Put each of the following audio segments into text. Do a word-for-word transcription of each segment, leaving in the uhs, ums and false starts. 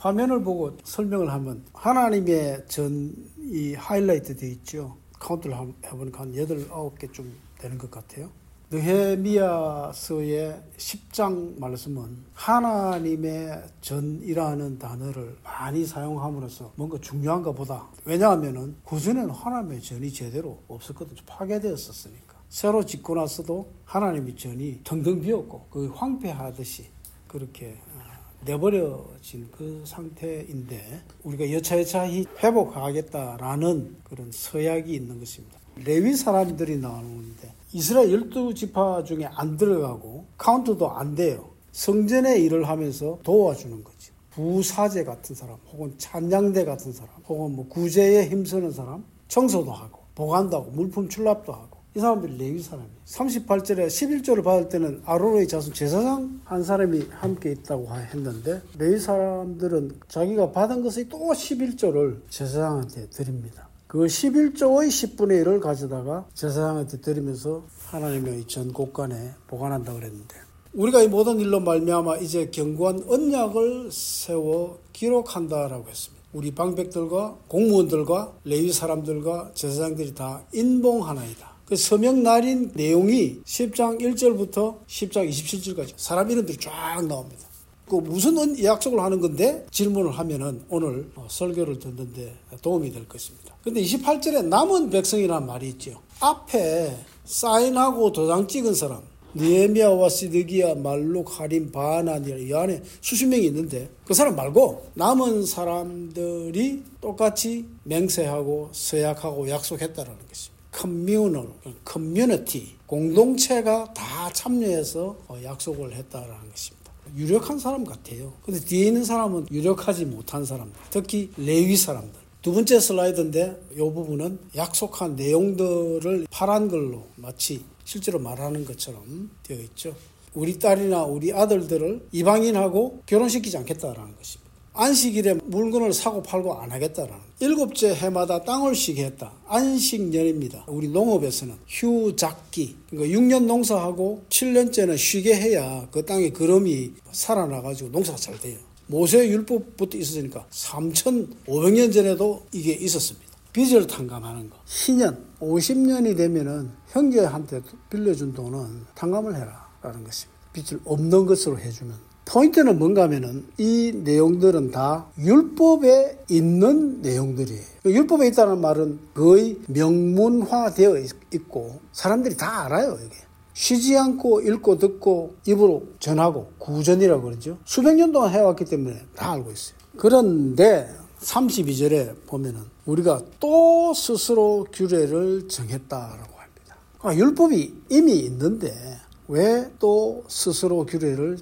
화면을 보고 설명을 하면 하나님의 전이 하이라이트 되어 있죠. 카운트를 해보니까 한 여덟, 아홉 개쯤 되는 것 같아요. 느헤미야서의 십 장 말씀은 하나님의 전이라는 단어를 많이 사용함으로써 뭔가 중요한가 보다. 왜냐하면 그전에는 하나님의 전이 제대로 없었거든요. 파괴되었었으니까. 새로 짓고 나서도 하나님의 전이 텅텅 비었고 그 황폐하듯이 그렇게 내버려진 그 상태인데 우리가 여차여차히 회복하겠다라는 그런 서약이 있는 것입니다. 레위 사람들이 나오는데 이스라엘 열두 지파 중에 안 들어가고 카운트도 안 돼요. 성전의 일을 하면서 도와주는 거지. 부사제 같은 사람 혹은 찬양대 같은 사람 혹은 뭐 구제에 힘쓰는 사람 청소도 하고 보관도 하고 물품 출납도 하고 이 사람들이 레위 사람이에요. 삼십팔 절에 십일 조를 받을 때는 아론의 자손 제사장 한 사람이 함께 있다고 했는데 레위 사람들은 자기가 받은 것의 또 십일 조를 제사장한테 드립니다. 그 십일 조의 십분의 일을 가져다가 제사장한테 드리면서 하나님의 전 곳간에 보관한다고 그랬는데 우리가 이 모든 일로 말미암아 이제 견고한 언약을 세워 기록한다라고 했습니다. 우리 방백들과 공무원들과 레위 사람들과 제사장들이 다 인봉하나이다. 그 서명 날인 내용이 십 장 일 절부터 십 장 이십칠 절까지 사람 이름들이 쫙 나옵니다. 그 무슨 약속을 하는 건데 질문을 하면은 오늘 설교를 듣는데 도움이 될 것입니다. 근데 이십팔 절에 남은 백성이라는 말이 있죠. 앞에 사인하고 도장 찍은 사람 느헤미야와 시드기야, 말룩, 하림, 바나니라 이 안에 수십 명이 있는데 그 사람 말고 남은 사람들이 똑같이 맹세하고 서약하고 약속했다라는 것입니다. 커뮤널, 커뮤니티, 공동체가 다 참여해서 약속을 했다라는 것입니다. 유력한 사람 같아요. 근데 뒤에 있는 사람은 유력하지 못한 사람들, 특히 레위 사람들. 두 번째 슬라이드인데 이 부분은 약속한 내용들을 파란 글로 마치 실제로 말하는 것처럼 되어 있죠. 우리 딸이나 우리 아들들을 이방인하고 결혼시키지 않겠다라는 것입니다. 안식일에 물건을 사고 팔고 안 하겠다라는. 일곱째 해마다 땅을 쉬게 했다. 안식년입니다. 우리 농업에서는 휴작기. 그러니까 육 년 농사하고 칠 년째는 쉬게 해야 그 땅의 거름이 살아나가지고 농사가 잘 돼요. 모세 율법부터 있었으니까 삼천오백 년 전에도 이게 있었습니다. 빚을 탕감하는 거. 희년, 오십 년이 되면은 형제한테 빌려준 돈은 탕감을 해라 라는 것입니다. 빚을 없는 것으로 해주면. 포인트는 뭔가 하면은 이 내용들은 다 율법에 있는 내용들이에요. 율법에 있다는 말은 거의 명문화되어 있고 사람들이 다 알아요. 이게 쉬지 않고 읽고 듣고 입으로 전하고 구전이라고 그러죠. 수백 년 동안 해왔기 때문에 다 알고 있어요. 그런데 삼십이 절에 보면은 우리가 또 스스로 규례를 정했다라고 합니다. 아, 율법이 이미 있는데 왜 또 스스로 규례를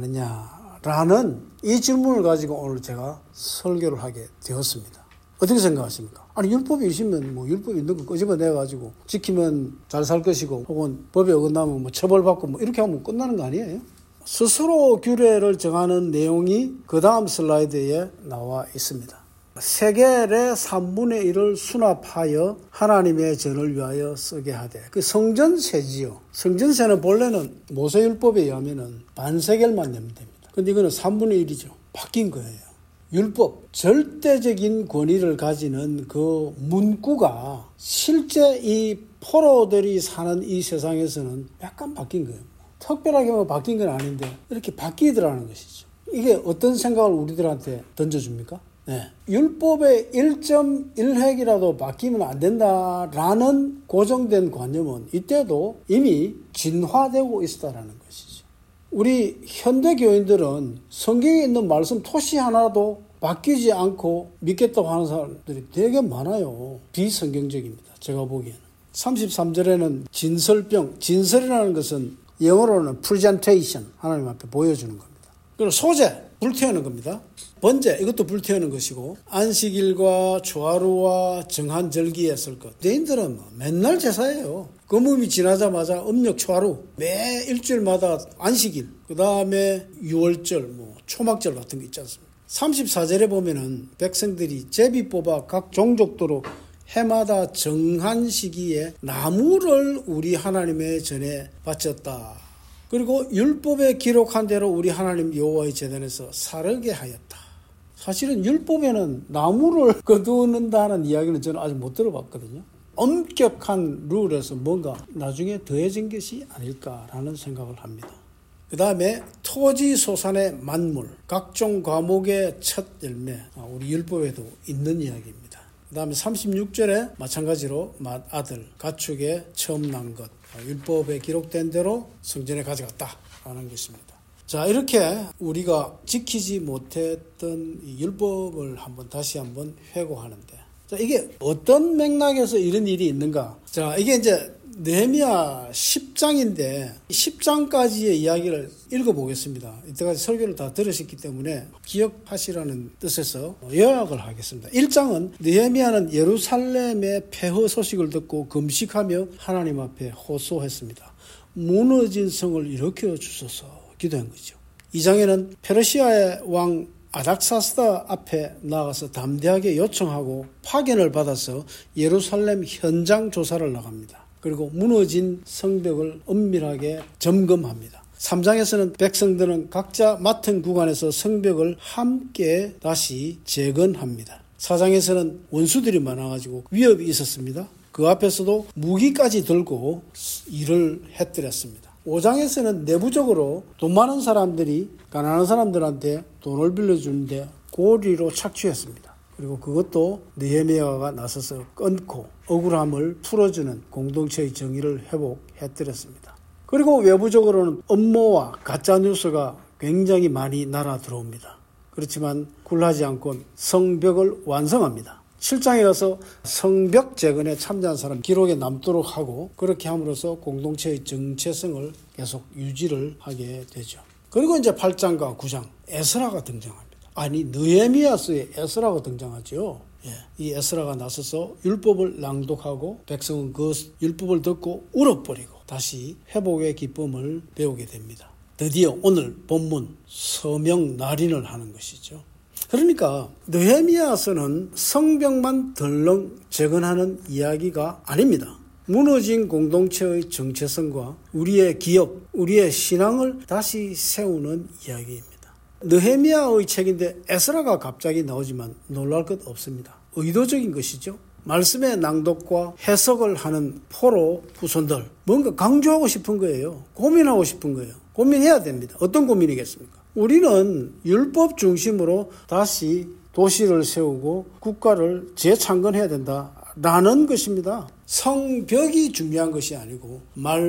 정하느냐라는 이 질문을 가지고 오늘 제가 설교를 하게 되었습니다. 어떻게 생각하십니까? 아니 율법이 있으면 뭐 율법이 있는 거 끄집어내가지고 지키면 잘 살 것이고 혹은 법에 어긋나면 뭐 처벌받고 뭐 이렇게 하면 끝나는 거 아니에요? 스스로 규례를 정하는 내용이 그 다음 슬라이드에 나와 있습니다. 세겔의 삼분의 일을 수납하여 하나님의 전을 위하여 쓰게 하되 그 성전세지요. 성전세는 본래는 모세율법에 의하면 반세겔만 내면 됩니다. 근데 이거는 삼분의 일이죠. 바뀐 거예요. 율법, 절대적인 권위를 가지는 그 문구가 실제 이 포로들이 사는 이 세상에서는 약간 바뀐 거예요. 특별하게 뭐 바뀐 건 아닌데 이렇게 바뀌더라는 것이죠. 이게 어떤 생각을 우리들한테 던져줍니까? 네. 율법의 일 점 일 획이라도 바뀌면 안 된다라는 고정된 관념은 이때도 이미 진화되고 있었다라는 것이죠. 우리 현대교인들은 성경에 있는 말씀 토시 하나도 바뀌지 않고 믿겠다고 하는 사람들이 되게 많아요. 비성경적입니다. 제가 보기에는. 삼십삼 절에는 진설병, 진설이라는 것은 영어로는 presentation, 하나님 앞에 보여주는 겁니다. 그리고 소재, 불태우는 겁니다. 번제, 이것도 불태우는 것이고 안식일과 초하루와 정한 절기에 쓸 것. 유대인들은 맨날 제사예요. 금음이 지나자마자 음력 초하루, 매 일주일마다 안식일, 그 다음에 유월절, 뭐 초막절 같은 거 있지 않습니까? 삼십사 절에 보면은 백성들이 제비 뽑아 각 종족도로 해마다 정한 시기에 나무를 우리 하나님의 전에 바쳤다. 그리고 율법에 기록한 대로 우리 하나님 여호와의 제단에서 사르게 하였다. 사실은 율법에는 나무를 거두는다는 이야기는 저는 아직 못 들어봤거든요. 엄격한 룰에서 뭔가 나중에 더해진 것이 아닐까라는 생각을 합니다. 그 다음에 토지 소산의 만물, 각종 과목의 첫 열매, 우리 율법에도 있는 이야기입니다. 그 다음에 삼십육 절에 마찬가지로 맏아들, 가축의 처음 난 것, 율법에 기록된 대로 성전에 가져갔다라는 것입니다. 자, 이렇게 우리가 지키지 못했던 이 율법을 한번 다시 한번 회고하는데, 자, 이게 어떤 맥락에서 이런 일이 있는가? 자, 이게 이제 느헤미야 십 장인데 십 장까지의 이야기를 읽어보겠습니다. 이때까지 설교를 다 들으셨기 때문에 기억하시라는 뜻에서 요약을 하겠습니다. 일 장은 느헤미야는 예루살렘의 폐허 소식을 듣고 금식하며 하나님 앞에 호소했습니다. 무너진 성을 일으켜 주소서 기도한 거죠. 이 장에는 페르시아의 왕 아닥사스다 앞에 나가서 담대하게 요청하고 파견을 받아서 예루살렘 현장 조사를 나갑니다. 그리고 무너진 성벽을 엄밀하게 점검합니다. 삼 장에서는 백성들은 각자 맡은 구간에서 성벽을 함께 다시 재건합니다. 사 장에서는 원수들이 많아가지고 위협이 있었습니다. 그 앞에서도 무기까지 들고 일을 해뜨렸습니다. 오 장에서는 내부적으로 돈 많은 사람들이 가난한 사람들한테 돈을 빌려주는데 고리로 착취했습니다. 그리고 그것도 느헤미야가 나서서 끊고 억울함을 풀어주는 공동체의 정의를 회복해드렸습니다. 그리고 외부적으로는 음모와 가짜뉴스가 굉장히 많이 날아 들어옵니다. 그렇지만 굴하지 않고 성벽을 완성합니다. 칠 장에 가서 성벽 재건에 참여한 사람 기록에 남도록 하고 그렇게 함으로써 공동체의 정체성을 계속 유지를 하게 되죠. 그리고 이제 팔 장과 구 장 에스라가 등장합니다. 아니 느헤미야서에 에스라가 등장하죠. 예, 이 에스라가 나서서 율법을 낭독하고 백성은 그 율법을 듣고 울어버리고 다시 회복의 기쁨을 배우게 됩니다. 드디어 오늘 본문 서명 날인을 하는 것이죠. 그러니까 느헤미야서는 성벽만 덜렁 재건하는 이야기가 아닙니다. 무너진 공동체의 정체성과 우리의 기업, 우리의 신앙을 다시 세우는 이야기입니다. 느헤미야의 책인데 에스라가 갑자기 나오지만 놀랄 것 없습니다. 의도적인 것이죠. 말씀의 낭독과 해석을 하는 포로 후손들 뭔가 강조하고 싶은 거예요. 고민하고 싶은 거예요. 고민해야 됩니다. 어떤 고민이겠습니까? 우리는 율법 중심으로 다시 도시를 세우고 국가를 재창건해야 된다라는 것입니다. 성벽이 중요한 것이 아니고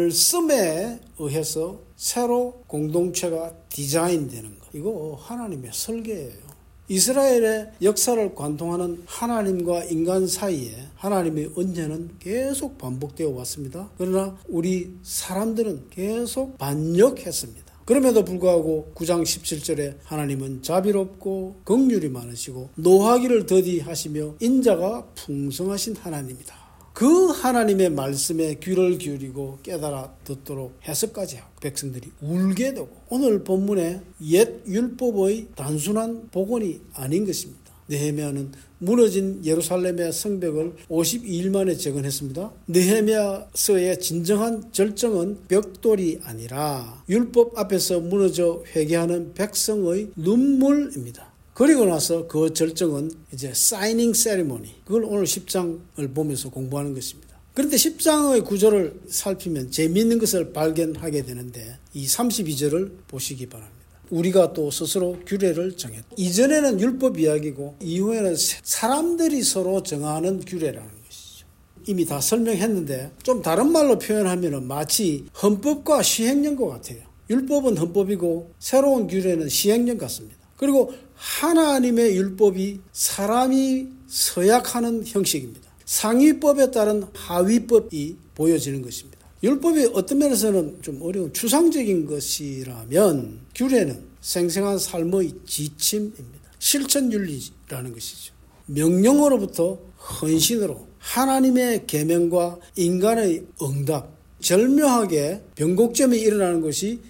말씀에 의해서 새로 공동체가 디자인되는 것. 이거 하나님의 설계예요. 이스라엘의 역사를 관통하는 하나님과 인간 사이에 하나님의 언제는 계속 반복되어 왔습니다. 그러나 우리 사람들은 계속 반역했습니다. 그럼에도 불구하고 구 장 십칠 절에 하나님은 자비롭고 긍휼이 많으시고 노하기를 더디하시며 인자가 풍성하신 하나님이다. 그 하나님의 말씀에 귀를 기울이고 깨달아 듣도록 해석까지 하고 백성들이 울게 되고 오늘 본문의 옛 율법의 단순한 복원이 아닌 것입니다. 느헤미야는 무너진 예루살렘의 성벽을 오십이 일 만에 재건했습니다. 느헤미야서의 진정한 절정은 벽돌이 아니라 율법 앞에서 무너져 회개하는 백성의 눈물입니다. 그리고 나서 그 절정은 이제 사이닝 세리머니, 그걸 오늘 십 장을 보면서 공부하는 것입니다. 그런데 십 장의 구조를 살피면 재미있는 것을 발견하게 되는데 이 삼십이 절을 보시기 바랍니다. 우리가 또 스스로 규례를 정했다. 이전에는 율법 이야기고 이후에는 사람들이 서로 정하는 규례라는 것이죠. 이미 다 설명했는데 좀 다른 말로 표현하면 마치 헌법과 시행령과 같아요. 율법은 헌법이고 새로운 규례는 시행령 같습니다. 그리고 하나님의 율법이 사람이 서약하는 형식입니다. 상위법에 따른 하위법이 보여지는 것입니다. 율법이 어떤 면에서는 좀 어려운 추상적인 것이라면 규례는 생생한 삶의 지침입니다. 실천윤리라는 것이죠. 명령으로부터 헌신으로 하나님의 계명과 인간의 응답, 절묘하게 변곡점이 일어나는 것이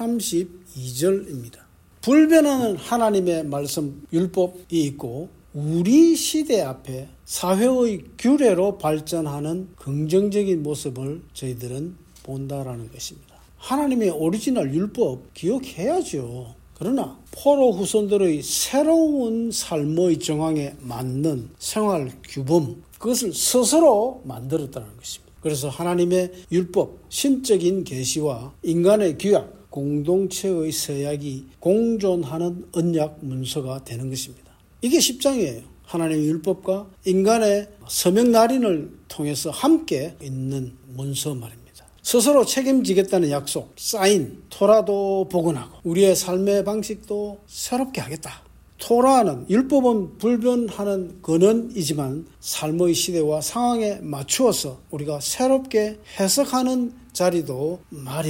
삼십이 절입니다. 불변하는 하나님의 말씀 율법이 있고 우리 시대 앞에 사회의 규례로 발전하는 긍정적인 모습을 저희들은 본다라는 것입니다. 하나님의 오리지널 율법 기억해야죠. 그러나 포로 후손들의 새로운 삶의 정황에 맞는 생활 규범, 그것을 스스로 만들었다는 것입니다. 그래서 하나님의 율법, 신적인 계시와 인간의 규약, 공동체의 서약이 공존하는 언약 문서가 되는 것입니다. 이게 십 장이에요. 하나님의 율법과 인간의 서명 날인을 통해서 함께 있는 문서 말입니다. 스스로 책임지겠다는 약속, 사인, 토라도 복원하고 우리의 삶의 방식도 새롭게 하겠다. 토라는 율법은 불변하는 근원이지만 삶의 시대와 상황에 맞추어서 우리가 새롭게 해석하는 자리도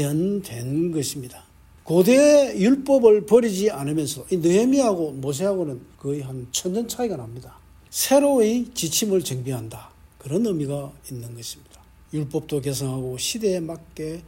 마련된 것입니다. 고대의 율법을 버리지 않으면서 이 느헤미야하고 모세하고는 거의 한 천년 차이가 납니다. 새로의 지침을 정비한다. 그런 의미가 있는 것입니다. 율법도 개성하고 시대에 맞게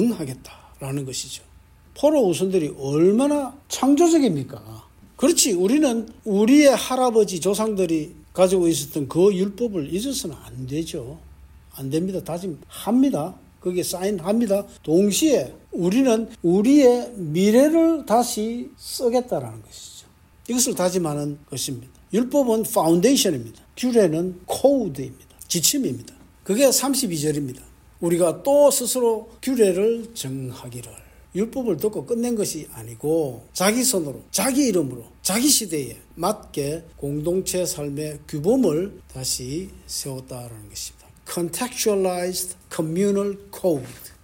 적응하겠다라는 것이죠. 포로 후손들이 얼마나 창조적입니까? 그렇지, 우리는 우리의 할아버지 조상들이 가지고 있었던 그 율법을 잊어서는 안 되죠. 안 됩니다. 다짐합니다. 거기에 사인합니다. 동시에 우리는 우리의 미래를 다시 쓰겠다라는 것이죠. 이것을 다짐하는 것입니다. 율법은 파운데이션입니다. 규례는 코드입니다. 지침입니다. 그게 삼십이 절입니다. 우리가 또 스스로 규례를 정하기를. 율법을 듣고 끝낸 것이 아니고 자기 손으로, 자기 이름으로, 자기 시대에 맞게 공동체 삶의 규범을 다시 세웠다라는 것입니다. Contextualized Communal Code.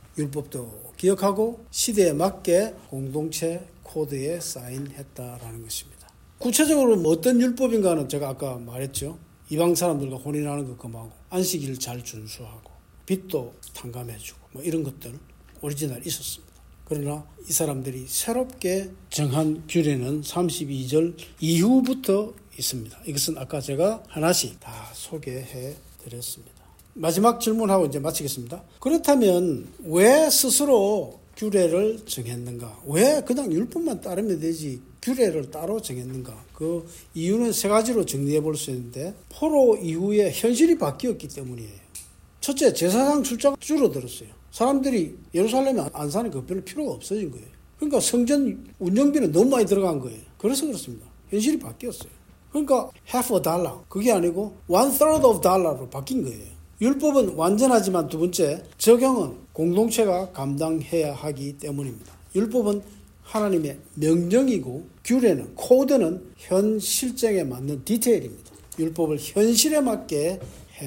율법도 기억하고 시대에 맞게 공동체 코드에 사인했다라는 것입니다. 구체적으로 어떤 율법인가는 제가 아까 말했죠. 이방 사람들과 혼인하는 것 금하고 안식일을 잘 준수하고 빚도 탕감해주고 뭐 이런 것들 오리지널 있었습니다. 그러나 이 사람들이 새롭게 정한 규례는 삼십이 절 이후부터 있습니다. 이것은 아까 제가 하나씩 다 소개해 드렸습니다. 마지막 질문하고 이제 마치겠습니다. 그렇다면 왜 스스로 규례를 정했는가? 왜 그냥 율법만 따르면 되지 규례를 따로 정했는가? 그 이유는 세 가지로 정리해 볼 수 있는데 포로 이후에 현실이 바뀌었기 때문이에요. 첫째, 제사장 숫자가 줄어들었어요. 사람들이 예루살렘에 안 사니까 별로 필요가 없어진 거예요. 그러니까 성전 운영비는 너무 많이 들어간 거예요. 그래서 그렇습니다. 현실이 바뀌었어요. 그러니까 half a dollar, 그게 아니고 one third of dollar로 바뀐 거예요. 율법은 완전하지만 두 번째, 적용은 공동체가 감당해야 하기 때문입니다. 율법은 하나님의 명령이고 규례는, 코드는 현 실정에 맞는 디테일입니다. 율법을 현실에 맞게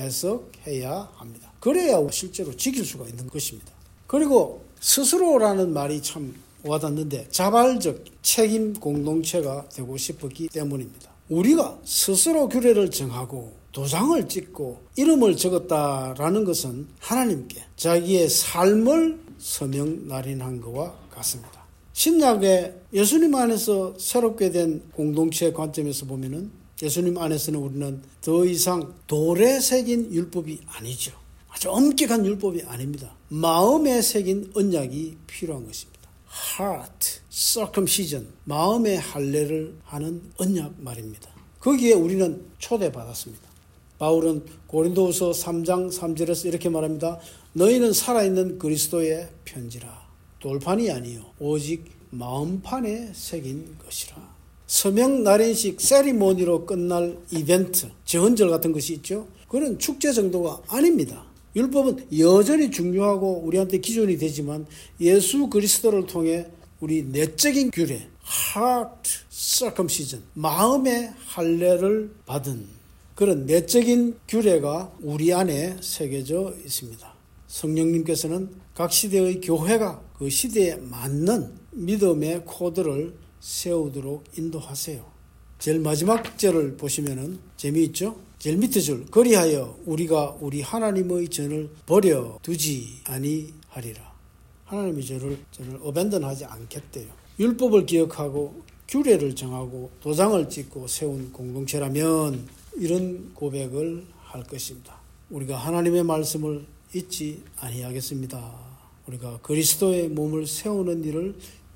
해석해야 합니다. 그래야 실제로 지킬 수가 있는 것입니다. 그리고 스스로라는 말이 참 와닿는데 자발적 책임 공동체가 되고 싶었기 때문입니다. 우리가 스스로 규례를 정하고 도장을 찍고 이름을 적었다라는 것은 하나님께 자기의 삶을 서명 날인한 것과 같습니다. 신약의 예수님 안에서 새롭게 된 공동체 관점에서 보면은 예수님 안에서는 우리는 더 이상 돌에 새긴 율법이 아니죠. 아주 엄격한 율법이 아닙니다. 마음에 새긴 언약이 필요한 것입니다. Heart circumcision, 마음의 할례를 하는 언약 말입니다. 거기에 우리는 초대받았습니다. 바울은 고린도후서 삼 장 삼 절에서 이렇게 말합니다. 너희는 살아있는 그리스도의 편지라. 돌판이 아니요 오직 마음판에 새긴 것이라. 서명 날인식 세리모니로 끝날 이벤트, 제헌절 같은 것이 있죠. 그런 축제 정도가 아닙니다. 율법은 여전히 중요하고 우리한테 기준이 되지만 예수 그리스도를 통해 우리 내적인 규례, heart circumcision, 마음의 할례를 받은 그런 내적인 규례가 우리 안에 새겨져 있습니다. 성령님께서는 각 시대의 교회가 그 시대에 맞는 믿음의 코드를 세우도록 인도하세요. 제일 마지막 절을 보시면은 재미있죠? 제일 밑에 줄, 그리하여 우리가 우리 하나님의 전을 버려두지 아니하리라. 하나님의 전을, 전을 어벤던하지 않겠대요. 율법을 기억하고 규례를 정하고 도장을 찍고 세운 공동체라면 이런 고백을 할 것입니다. 우리가 하나님의 말씀을 잊지 아니하겠습니다. 우리가 그리스도의 몸을 세우는 일을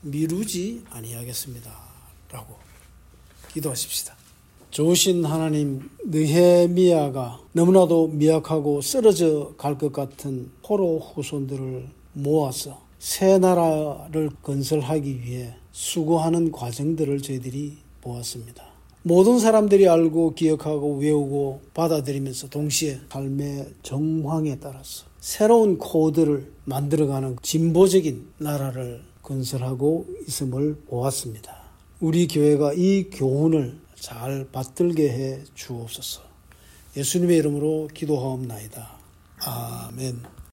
미루지 아니하겠습니다. 라고 기도하십시다. 좋으신 하나님, 느헤미야가 너무나도 미약하고 쓰러져 갈 것 같은 포로 후손들을 모아서 새 나라를 건설하기 위해 수고하는 과정들을 저희들이 보았습니다. 모든 사람들이 알고 기억하고 외우고 받아들이면서 동시에 삶의 정황에 따라서 새로운 코드를 만들어가는 진보적인 나라를 건설하고 있음을 보았습니다. 우리 교회가 이 교훈을 잘 받들게 해 주옵소서. 예수님의 이름으로 기도하옵나이다. 아멘.